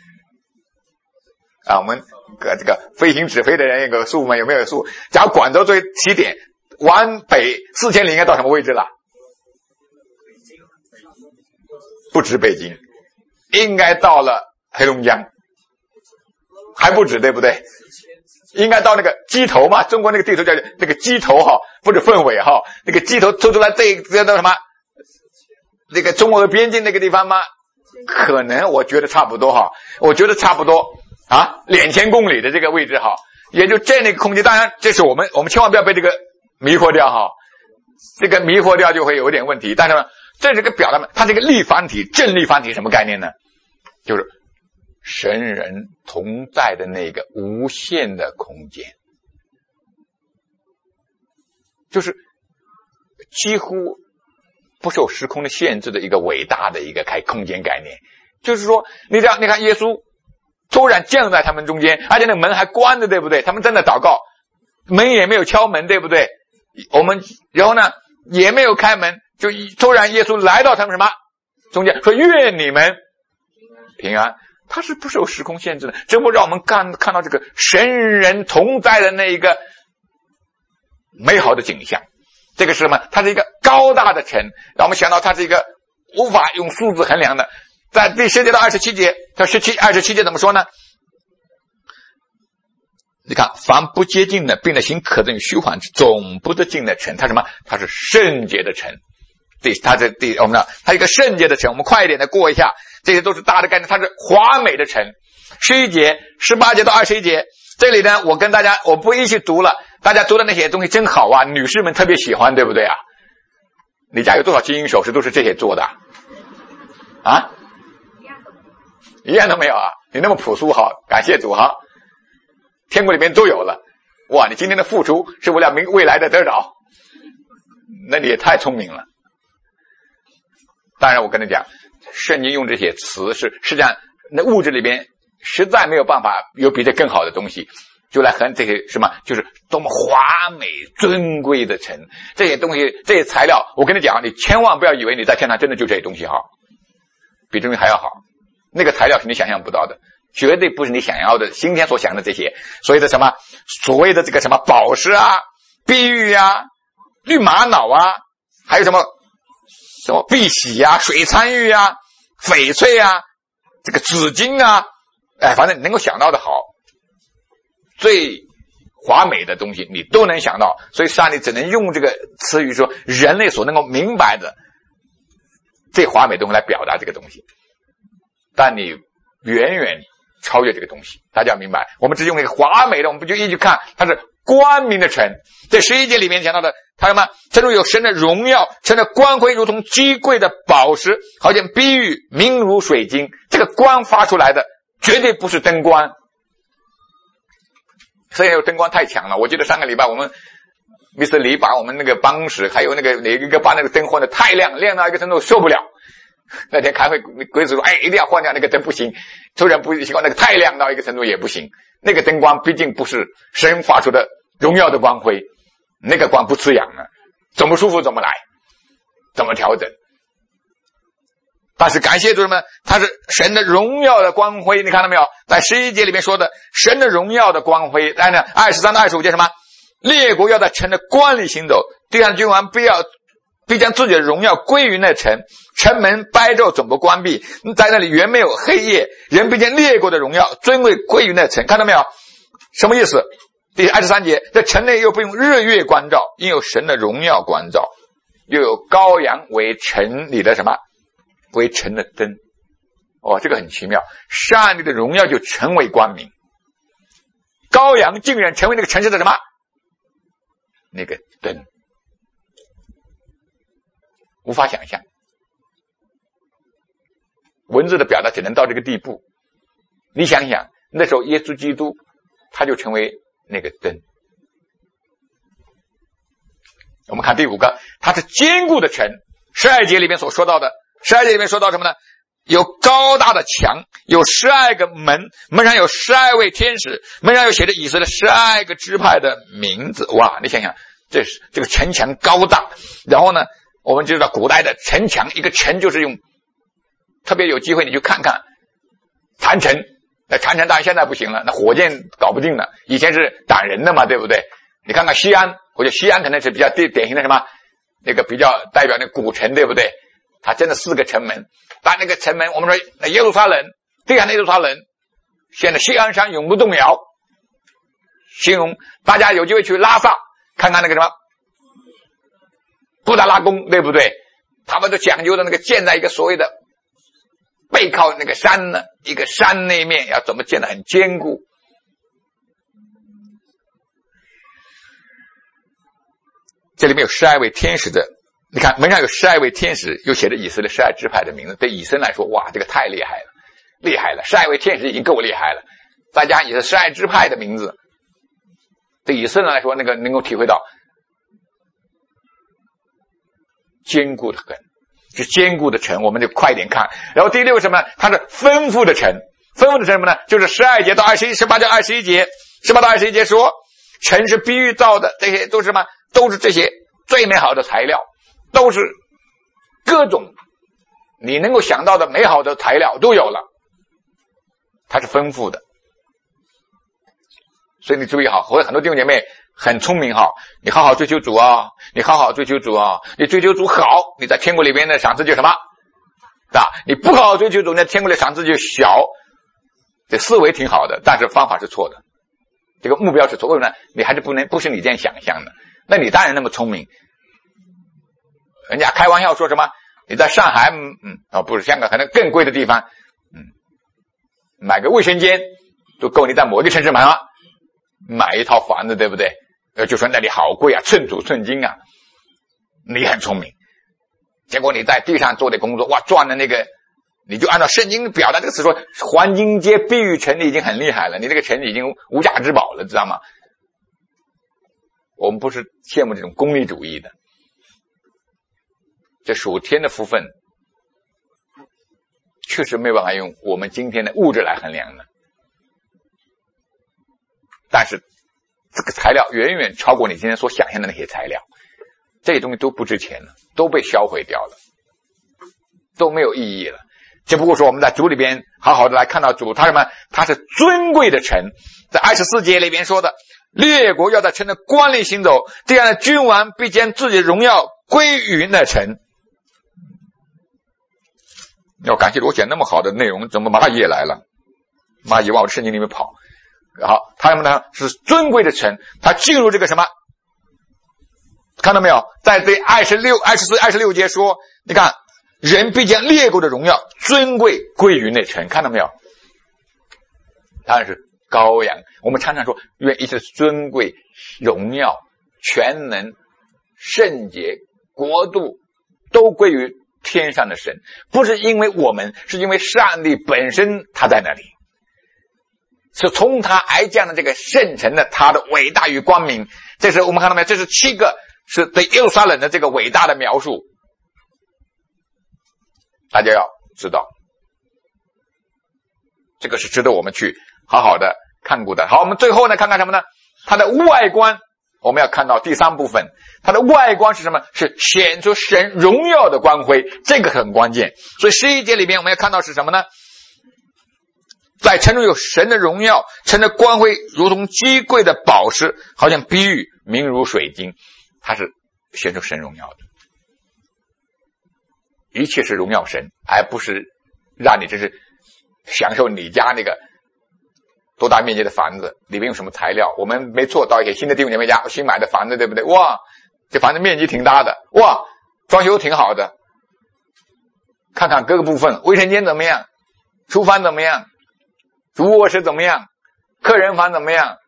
啊，我们这个飞行指挥的人有个数吗？有没有数？假如广州作为起点，往北四千里应该到什么位置了？不止北京，应该到了黑龙江，还不止，对不对？应该到那个鸡头嘛，中国那个地图叫那个鸡头哈，不是凤尾哈，那个鸡头突出来这这叫什么？那个中俄边境那个地方吗？可能我觉得差不多哈，我觉得差不多啊，两千公里的这个位置哈，也就这样的一个空间。当然，这是我们我们千万不要被这个迷惑掉哈，这个迷惑掉就会有点问题。但是呢，这是个表达，它这个立方体正立方体什么概念呢？就是神人同在的那个无限的空间，就是几乎不受时空的限制的一个伟大的一个开空间概念。就是说你这样，你看耶稣突然降在他们中间，而且那门还关着，对不对？他们正在祷告，门也没有敲门，对不对？我们然后呢也没有开门，就突然耶稣来到他们什么中间，说愿你们平安。他是不受时空限制的，这不让我们看看到这个神人同在的那一个美好的景象。这个是什么？它是一个高大的城，让我们想到它是一个无法用数字衡量的。在第十节到二十七节，它十七、二十七节怎么说呢？你看，凡不洁净的，并的心可憎于虚幻之，总不得进的城，它什么？它是圣洁的城。第，它这第，我们呢，它一个圣洁的城，我们快一点的过一下，这些都是大的概念，它是华美的城。十一节、十八节到二十一节，这里呢，我跟大家，我不一起读了，大家读的那些东西真好啊，女士们特别喜欢，对不对啊？你家有多少金银首饰都是这些做的啊？一样都没有啊！你那么朴素哈，感谢主哈，天国里面都有了。哇，你今天的付出是为了明未来的得着，那你也太聪明了。当然我跟你讲，圣经用这些词是实际上那物质里边实在没有办法有比这更好的东西，就来衡这些什么，就是多么华美尊贵的城，这些东西这些材料，我跟你讲，你千万不要以为你在天堂真的就这些东西好，比这东西还要好，那个材料是你想象不到的，绝对不是你想要的今天所想的这些所谓的什么所谓的这个什么宝石啊、碧玉啊、绿玛瑙啊，还有什么什么碧玺啊、水参玉啊、翡翠啊、这个紫金啊，哎，反正你能够想到的好，最华美的东西你都能想到，所以上帝只能用这个词语说人类所能够明白的最华美的东西来表达这个东西，但你远远超越这个东西，大家要明白，我们只用那个华美的，我们不就一直看它是光明的城。在十一节里面讲到的，它什么？城中有神的荣耀，神的光辉如同基贵的宝石，好像碧玉明如水晶。这个光发出来的绝对不是灯光，虽然有灯光太强了，我记得上个礼拜我们 Mister 李把我们那个办公室还有那个哪一个把那个灯换的太亮，亮到一个程度受不了。那天开会鬼子说，哎，一定要换掉那个灯，不行，突然不习惯那个太亮到一个程度也不行，那个灯光毕竟不是神发出的荣耀的光辉，那个光不刺痒啊，怎么舒服怎么来，怎么调整。但是感谢主什么？它是神的荣耀的光辉，你看到没有？在十一节里面说的神的荣耀的光辉，按照二十三到二十五节什么？列国要在城的光里行走，地上君王必要必将自己的荣耀归于那城，城门白昼总不关闭，在那里原没有黑夜，人必将列国的荣耀尊贵归于那城。看到没有？什么意思？第二十三节，在城内又不用日月光照，因有神的荣耀光照，又有羔羊为城里的什么？为城的灯。哦，这个很奇妙，上帝的荣耀就成为光明，羔羊竟然成为那个城市的什么？那个灯，无法想象，文字的表达只能到这个地步。你想想，那时候耶稣基督他就成为那个灯。我们看第五个，它是坚固的城。十二节里面所说到的，十二节里面说到什么呢？有高大的墙，有十二个门，门上有十二位天使，门上有写着以色列十二个支派的名字。哇，你想想，这是这个城墙高大，然后呢，我们就知道古代的城墙，一个城就是用，特别有机会你去看看长城，那长城当然现在不行了，那火箭搞不定了，以前是挡人的嘛，对不对？你看看西安，我觉得西安可能是比较典典型的什么，那个比较代表的古城，对不对？它真的四个城门，但那个城门，我们说那耶路撒冷，对啊，耶路撒冷，现在锡安山永不动摇。形容大家有机会去拉萨看看那个什么布达拉宫，对不对？他们都讲究的那个建在一个所谓的背靠那个山呢，一个山那面要怎么建得很坚固。这里面有十二位天使的，你看门上有十二位天使，又写着以色列十二支派的名字。对以色列来说，哇，这个太厉害了，厉害了！十二位天使已经够厉害了，再加上也是十二支派的名字，对以色列来说，那个能够体会到坚固的根，是坚固的城。我们就快点看。然后第六个什么呢？它是丰富的城，丰富的城什么呢？就是十二节到二十一，十八到二十一节，十八到二十一节说，城是碧玉造的，这些都是什么？都是这些最美好的材料，都是各种你能够想到的美好的材料都有了，它是丰富的。所以你注意好，或者很多弟兄姐妹很聪明哈，你好好追求主啊，你好好追求主啊，你追求主好，你在天国里边的赏赐就什么啊，你不好好追求主，那天国的赏赐就小。这思维挺好的，但是方法是错的，这个目标是错。为什么呢？你还是不能不是你这样想象的。那你当然那么聪明，人家开玩笑说什么？你在上海，嗯嗯，哦，不是香港，可能更贵的地方，嗯，买个卫生间都够你在某一个城市买了，买一套房子，对不对？呃，就说那里好贵啊，寸土寸金啊。你很聪明，结果你在地上做的工作，哇，赚的那个，你就按照圣经表达这个词说，黄金街碧玉城已经很厉害了，你这个城已经无价之宝了，知道吗？我们不是羡慕这种功利主义的，这属天的福分确实没有办法用我们今天的物质来衡量的，但是这个材料远远超过你今天所想象的那些材料，这些东西都不值钱了，都被销毁掉了，都没有意义了。只不过说我们在主里边好好的来看到主，他什么？他是尊贵的城，在二十四节里边说的，列国要在城的光里行走，这样的君王必将自己的荣耀归于那城。要感谢我讲那么好的内容，怎么马上也来了？马上往我的圣经里面跑。好，他们呢是尊贵的城，他进入这个什么？看到没有？在这二十六、二十四、二十六节说，你看，人必将列国的荣耀、尊贵归于那城，看到没有？当然是羔羊。我们常常说，愿一切尊贵、荣耀、全能、圣洁、国度都归于天上的神，不是因为我们，是因为上帝本身他在那里，是从他而降的这个圣城的他的伟大与光明。这是我们看到没有？这是七个是对耶路撒冷的这个伟大的描述，大家要知道，这个是值得我们去好好的看顾的。好，我们最后呢看看什么呢？它的外观，我们要看到第三部分，它的外观是什么？是显出神荣耀的光辉，这个很关键。所以十一节里面我们要看到是什么呢？在城中有神的荣耀，城的光辉如同基贵的宝石，好像碧玉明如水晶，它是显出神荣耀的。一切是荣耀神，而不是让你真是享受你家那个多大面积的房子，里面用什么材料。我们没错，到一些新的弟兄姐妹家新买的房子，对不对？哇，这房子面积挺大的，哇，装修挺好的，看看各个部分，卫生间怎么样，厨房怎么样，主卧室怎么样，客人房怎么样。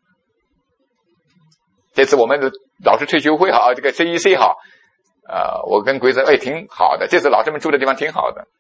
这次我们的老师退休会好，这个 C E C 好，呃，我跟鬼子哎挺好的，这次老师们住的地方挺好的，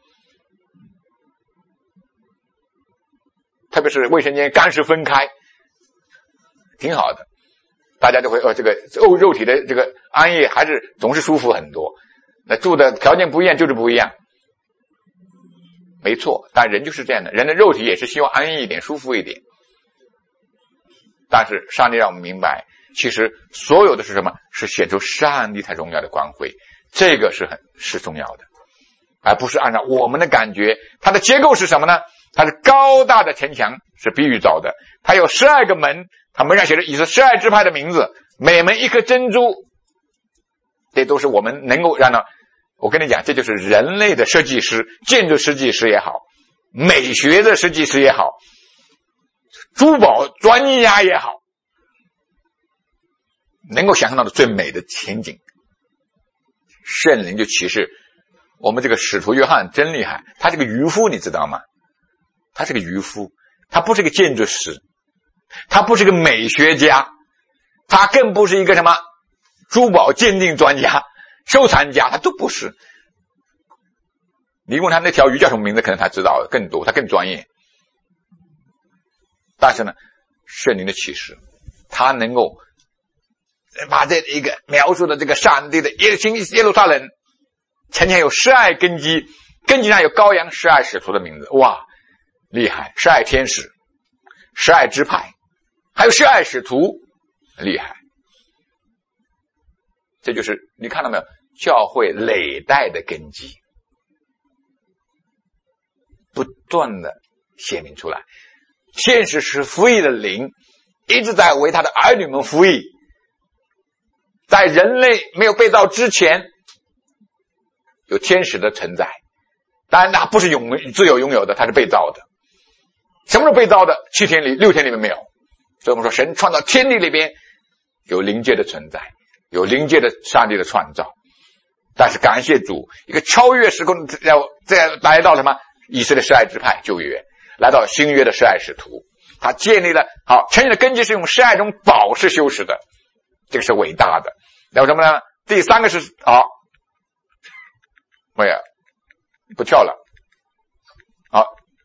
特别是卫生间干湿分开，挺好的，大家就会呃这个肉肉体的这个安逸还是总是舒服很多。那住的条件不一样就是不一样，没错，但人就是这样的，人的肉体也是希望安逸一点、舒服一点。但是上帝让我们明白，其实所有的是什么？是显出上帝他荣耀的光辉，这个是很是重要的，而不是按照我们的感觉。它的结构是什么呢？它是高大的城墙，是比喻造的。它有十二个门，它门上写着以色列十二支派的名字，每门一颗珍珠。这都是我们能够让到，我跟你讲，这就是人类的设计师，建筑设计师也好，美学的设计师也好，珠宝专家也好，能够想象到的最美的情景。圣灵就启示我们这个使徒约翰真厉害，他是个渔夫，你知道吗？他是个渔夫，他不是个建筑师，他不是个美学家，他更不是一个什么珠宝鉴定专家、收藏家，他都不是。你问他那条鱼叫什么名字，可能他知道更多，他更专业。但是呢，圣灵的启示，他能够把这一个描述的这个上帝的耶耶路撒冷城墙有十二根基，根基上有羔羊十二使徒的名字，哇，厉害！十二天使，十二支派，还有十二使徒，厉害！这就是你看到没有？教会累代的根基，不断的显明出来。天使是服役的灵，一直在为他的儿女们服役。在人类没有被造之前，有天使的存在， 当然它不是永自由拥有的，它是被造的。什么时候被造的？七天里六天里面没有。所以我们说神创造天地里边有灵界的存在，有灵界的上帝的创造。但是感谢主，一个超越时空，要再来到什么以色列十二支派旧约，来到新约的十二使徒，他建立了好成人的根基是用十二种宝石修饰的，这个是伟大的。然后什么呢？第三个是好，没有不跳了，好，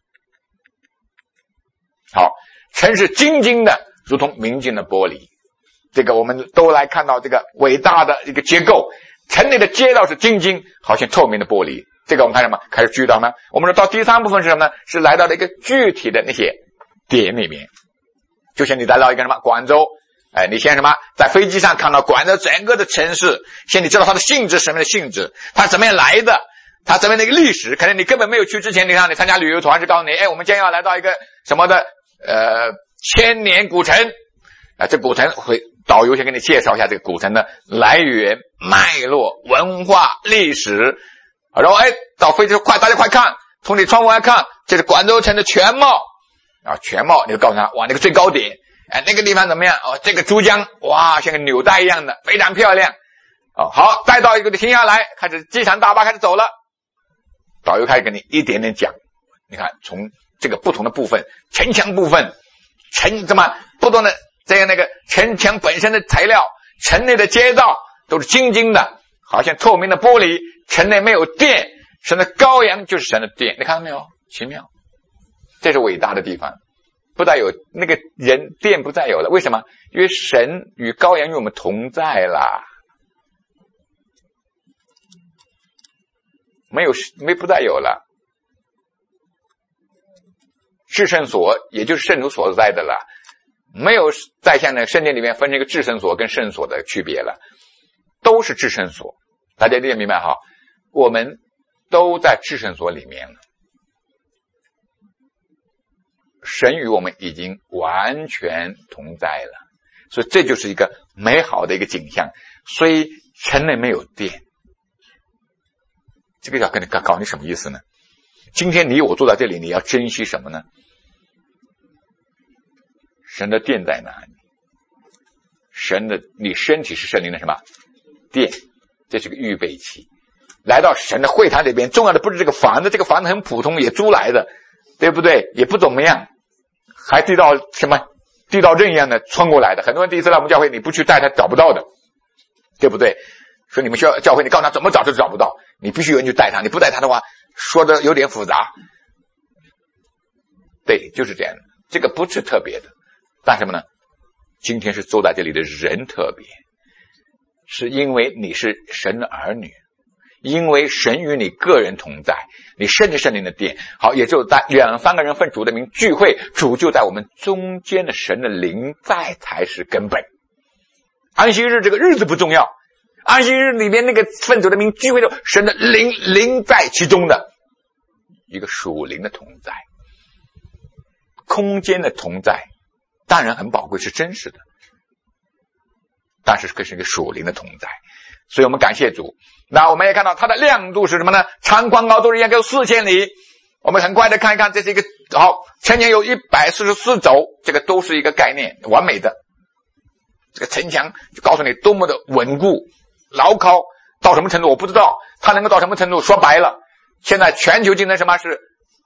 好，城是晶晶的，如同明镜的玻璃。这个我们都来看到这个伟大的一个结构。城内的街道是晶晶，好像透明的玻璃。这个我们看什么？开始聚到吗？我们说到第三部分是什么呢？是来到了一个具体的那些点里面。就像你来到一个什么广州，哎，你先什么在飞机上看到广州整个的城市，先你知道它的性质什么样的性质，它怎么样来的，它怎么样的一个历史。可能你根本没有去之前，你看你参加旅游团是告诉你，哎，我们将要来到一个什么的呃千年古城啊，这古城会。导游先给你介绍一下这个古城的来源、脉络、文化、历史，然后哎，到飞机快，大家快看，从你窗户来看，这是广州城的全貌啊，全貌，你就告诉他，哇，那个最高点，哎，那个地方怎么样？哦，这个珠江，哇，像个纽带一样的，非常漂亮。哦，好，再到一个停下来，开始机场大巴开始走了，导游开始给你一点点讲，你看从这个不同的部分，城墙部分，城怎么不同的。这样那个城墙本身的材料，城内的街道都是晶晶的，好像透明的玻璃。城内没有电，神的羔羊就是神的电，你看到没有？奇妙，这是伟大的地方。不再有那个人，电不再有了，为什么？因为神与羔羊与我们同在啦，没有没不再有了。至圣所也就是圣主所在的了。没有再像那圣经里面分这个至圣所跟圣所的区别了，都是至圣所。大家一定明白哈，我们都在至圣所里面了。神与我们已经完全同在了，所以这就是一个美好的一个景象。虽城内没有电，这个要跟你搞搞你什么意思呢？今天你我坐在这里，你要珍惜什么呢？神的殿在哪里？神的，你身体是圣灵的什么殿？这是个预备期。来到神的会堂里边，重要的不是这个房子，这个房子很普通，也租来的，对不对？也不怎么样，还地道什么地道阵一样的穿过来的。很多人第一次来我们教会，你不去带他找不到的，对不对？说你们需要教会，你告诉他怎么找就找不到，你必须有人去带他，你不带他的话，说的有点复杂。对，就是这样的，这个不是特别的。但什么呢？今天是坐在这里的人特别，是因为你是神的儿女，因为神与你个人同在，你圣是圣灵的殿。好，也就在两三个人奉主的名聚会，主就在我们中间的神的灵在才是根本。安息日这个日子不重要，安息日里面那个奉主的名聚会的神的灵灵在其中的一个属灵的同在，空间的同在。当然很宝贵，是真实的，但是更是一个属灵的同在，所以我们感谢主。那我们也看到它的亮度是什么呢？长宽高都一样，有四千里。我们很快的看一看，这是一个好，城墙有一百四十四肘，这个都是一个概念，完美的。这个城墙就告诉你多么的稳固、牢靠，到什么程度我不知道，它能够到什么程度？说白了，现在全球竞争什么是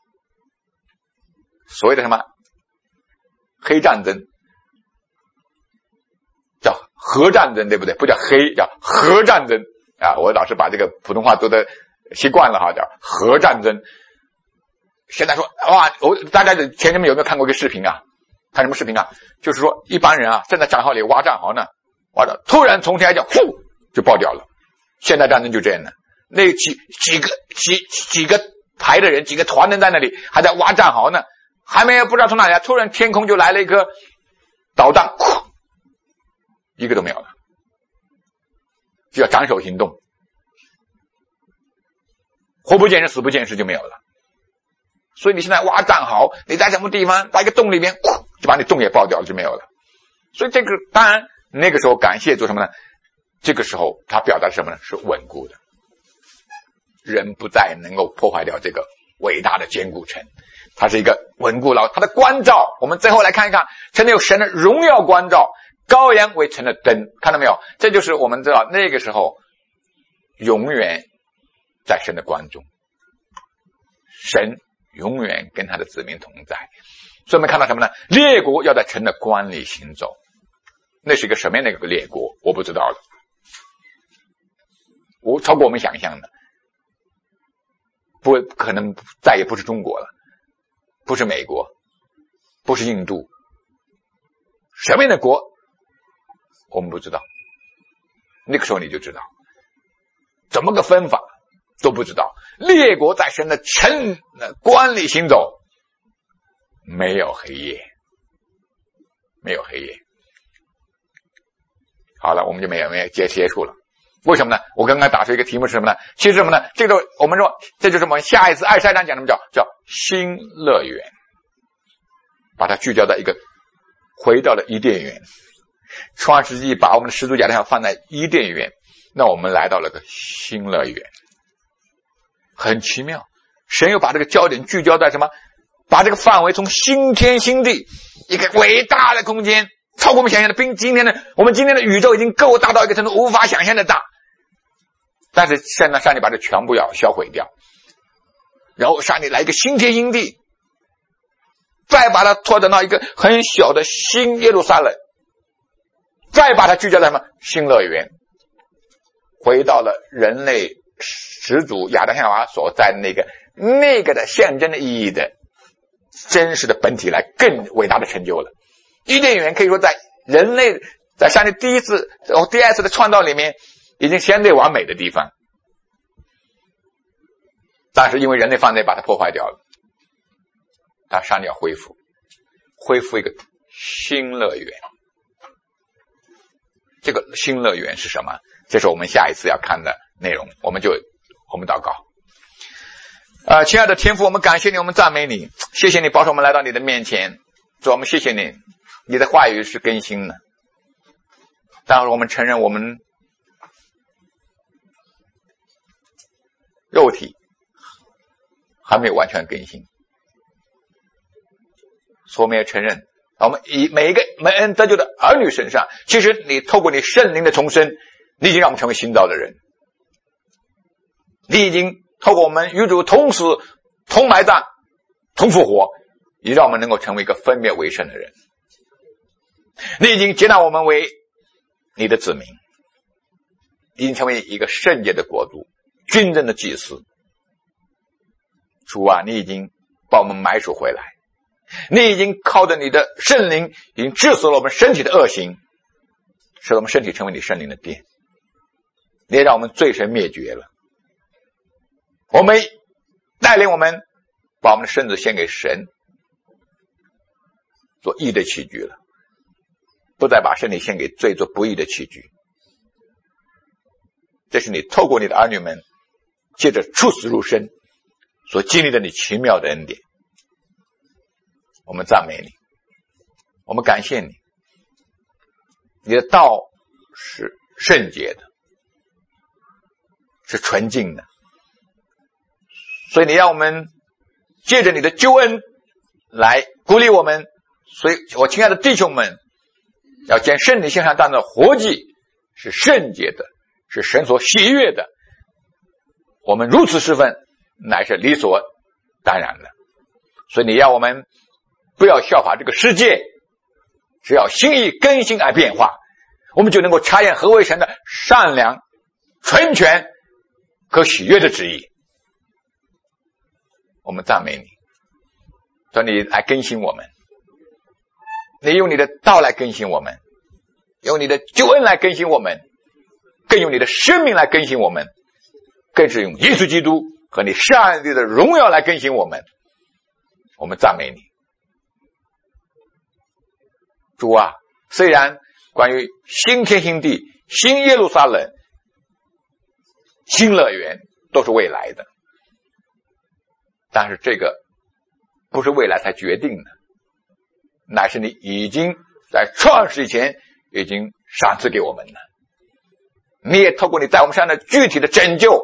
所谓的什么？黑战争，叫核战争，对不对？不叫黑，叫核战争啊！我老是把这个普通话读的习惯了哈，叫核战争。现在说哇，我大家前面有没有看过一个视频啊？看什么视频啊？就是说一般人啊，正在战壕里挖战壕呢，挖着突然从天而降，呼就爆掉了。现代战争就这样的，那几几个几几个排的人，几个团人在那里还在挖战壕呢。还没有不知道从哪里来，突然天空就来了一个导弹，一个都没有了，就要斩首行动，活不见人死不见尸就没有了。所以你现在挖战壕，你在什么地方，在一个洞里面，就把你洞也爆掉了就没有了。所以这个当然那个时候感谢做什么呢？这个时候他表达什么呢？是稳固的， 人不再能够破坏掉这个伟大的坚固城，它是一个稳固牢，它的关照，我们最后来看一看，城内有神的荣耀关照，羔羊为城的灯，看到没有？这就是我们知道那个时候永远在神的关中，神永远跟他的子民同在。所以我们看到什么呢？列国要在城的关里行走，那是一个什么样的一个列国？我不知道了，我超过我们想象的，不可能再也不是中国了，不是美国，不是印度，什么样的国我们不知道，那个时候你就知道，怎么个分法都不知道。列国在神的城的关里行走，没有黑夜，没有黑夜。好了，我们就没有没有结结束了。为什么呢？我刚刚打出一个题目是什么呢？其实什么呢？这个我们说，这就是我们下一次二十二章讲什么叫叫新乐园，把它聚焦在一个，回到了伊甸园。创世纪把我们的始祖亚当夏放在伊甸园，那我们来到了个新乐园，很奇妙。神又把这个焦点聚焦在什么？把这个范围从新天新地，一个伟大的空间，超过我们想象的。并今天的我们今天的宇宙已经够大到一个程度，无法想象的大。但是现在上帝把这全部要销毁掉，然后上帝来一个新天新地，再把它拓展到一个很小的新耶路撒冷，再把它聚焦在什么？新乐园，回到了人类始祖亚当夏娃所在的那个那个的象征的意义的真实的本体来更伟大的成就了。伊甸园可以说在人类在上帝第一次哦第二次的创造里面已经相对完美的地方，但是因为人类犯罪把它破坏掉了，但上帝要恢复恢复一个新乐园。这个新乐园是什么？这是我们下一次要看的内容。我们就我们祷告。呃，亲爱的天父，我们感谢你，我们赞美你，谢谢你保守我们来到你的面前。主，我们谢谢你，你的话语是更新的。但是我们承认我们肉体还没有完全更新，所以我们也承认我们以每一个蒙恩得救的儿女身上，其实你透过你圣灵的重生，你已经让我们成为新造的人，你已经透过我们与主同死同埋葬同复活，也让我们能够成为一个分别为圣的人。你已经接纳我们为你的子民，已经成为一个圣洁的国度，军政的祭司。主啊，你已经把我们买赎回来，你已经靠着你的圣灵已经治死了我们身体的恶行，使我们身体成为你圣灵的殿，你也让我们罪神灭绝了。我们带领我们把我们的身子献给神做义的器具了，不再把身体献给罪做不义的器具。这是你透过你的儿女们借着出死入生所经历的你奇妙的恩典。我们赞美你，我们感谢你，你的道是圣洁的，是纯净的，所以你让我们借着你的救恩来鼓励我们。所以我亲爱的弟兄们，要将圣灵献上当作活祭，是圣洁的，是神所喜悦的。我们如此侍奉乃是理所当然的。所以你要我们不要效法这个世界，只要心意更新而变化，我们就能够察验何为神的善良、纯全和喜悦的旨意。我们赞美你，说你来更新我们，你用你的道来更新我们，用你的救恩来更新我们，更用你的生命来更新我们，更是用耶稣基督和你上帝的荣耀来更新我们。我们赞美你。主啊，虽然关于新天新地、新耶路撒冷、新乐园都是未来的，但是这个不是未来才决定的，乃是你已经在创世以前已经赏赐给我们了。你也透过你在我们身上的具体的拯救，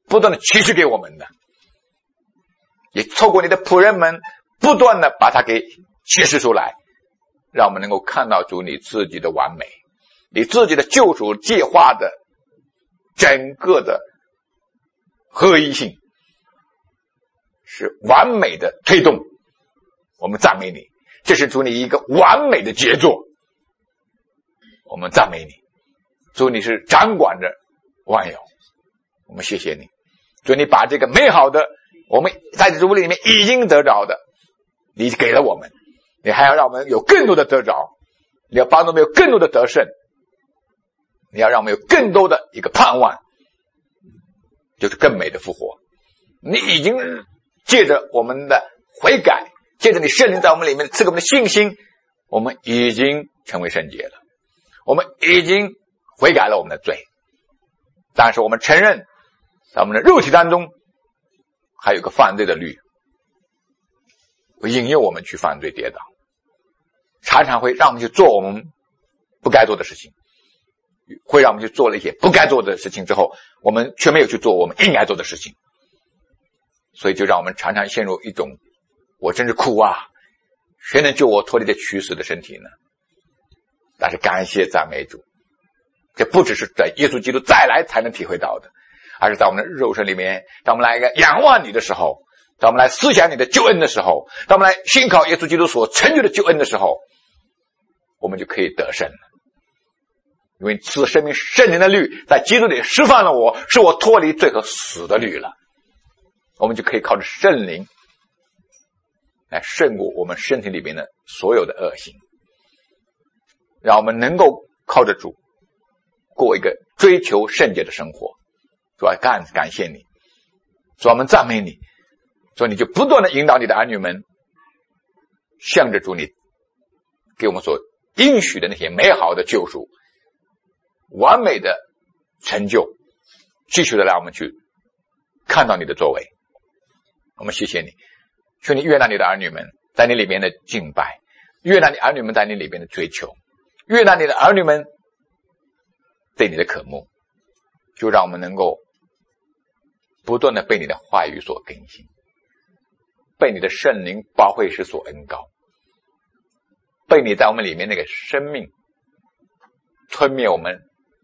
不断的启示给我们的，也透过你的仆人们不断的把它给启示出来，让我们能够看到主你自己的完美，你自己的救赎计划的整个的合一性是完美的推动。我们赞美你，这是主你一个完美的杰作，我们赞美你。主你是掌管着万有，我们谢谢你。主你把这个美好的我们在主里面已经得着的你给了我们，你还要让我们有更多的得着，你要帮助我们有更多的得胜，你要让我们有更多的一个盼望，就是更美的复活。你已经借着我们的悔改，借着你圣灵在我们里面赐给我们的信心，我们已经成为圣洁了，我们已经悔改了我们的罪。但是我们承认在我们的肉体当中还有个犯罪的律，会引诱我们去犯罪跌倒，常常会让我们去做我们不该做的事情，会让我们去做了一些不该做的事情之后，我们却没有去做我们应该做的事情，所以就让我们常常陷入一种我真是苦啊，谁能救我脱离这屈死的身体呢？但是感谢赞美主，这不只是在耶稣基督再来才能体会到的，而是在我们的肉身里面，当我们来一个仰望你的时候，当我们来思想你的救恩的时候，当我们来信靠耶稣基督所成就的救恩的时候，我们就可以得胜了。因为赐生命圣灵的律在基督里释放了我，使我脱离罪和死的律了，我们就可以靠着圣灵来胜过我们身体里面的所有的恶行，让我们能够靠着主过一个追求圣洁的生活。主啊，感感谢你，主啊，我们赞美你，主啊，你就不断的引导你的儿女们向着主你给我们所应许的那些美好的救赎，完美的成就，继续的让我们去看到你的作为。我们谢谢你，求你悦纳你的儿女们在你里面的敬拜，悦纳你儿女们在你里面的追求，悦纳你的儿女们对你的渴慕，就让我们能够不断的被你的话语所更新，被你的圣灵保惠师所恩膏，被你在我们里面那个生命吞灭我们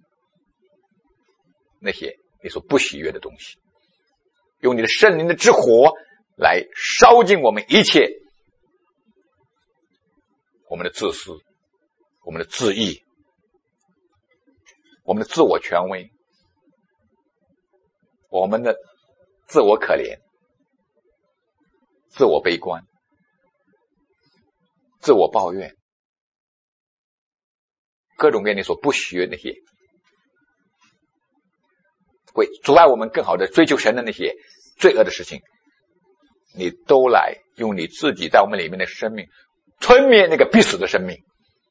那些你所不喜悦的东西，用你的圣灵的之火来烧尽我们一切我们的自私，我们的自义，我们的自我权威，我们的自我可怜，自我悲观，自我抱怨，各种各样你所不喜悦那些会阻碍我们更好的追求神的那些罪恶的事情，你都来用你自己在我们里面的生命吞灭那个必死的生命，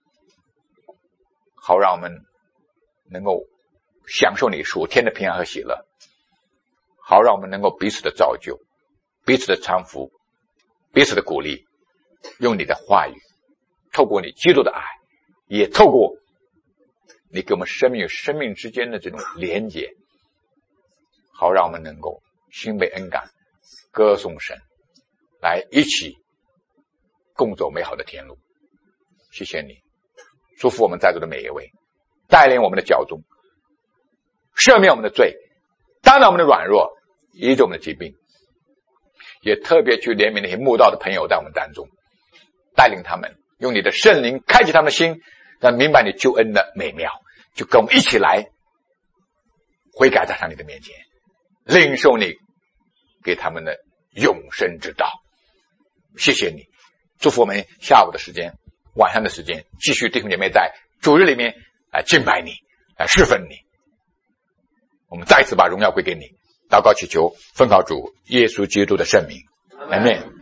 好让我们能够享受你属天的平安和喜乐，好让我们能够彼此的造就，彼此的搀扶，彼此的鼓励，用你的话语，透过你基督的爱，也透过你给我们生命与生命之间的这种连结，好让我们能够心被恩感，歌颂神，来一起共走美好的天路。谢谢你，祝福我们在座的每一位，带领我们的脚踪，赦免我们的罪，当然我们的软弱，医治我们的疾病，也特别去怜悯那些慕道的朋友在我们当中，带领他们用你的圣灵开启他们的心，让明白你救恩的美妙，就跟我们一起来悔改在上你的面前，领受你给他们的永生之道。谢谢你，祝福我们下午的时间，晚上的时间，继续弟兄姐妹在主日里面来敬拜你，来侍奉你。我们再一次把荣耀归给你，祷告祈求奉靠主耶稣基督的圣名，阿们。